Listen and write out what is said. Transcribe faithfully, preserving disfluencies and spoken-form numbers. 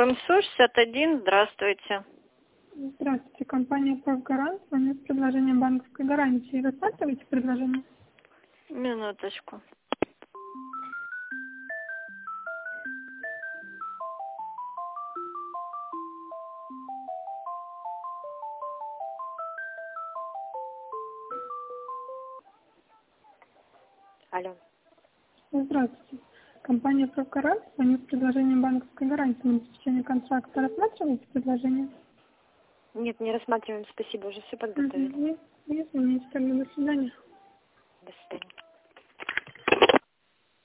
ПромСу шестьдесят один, здравствуйте. Здравствуйте, компания «Профгарант». Звоню с предложением банковской гарантии. Рассматриваете предложение? Минуточку. Алло. Здравствуйте. Компания «Профгарант». Звоню с предложением банковской гарантии на заключение контракта. Рассматриваете предложение? Нет, не рассматриваем, спасибо, уже все подготовили. Угу. Извините, тогда до свидания.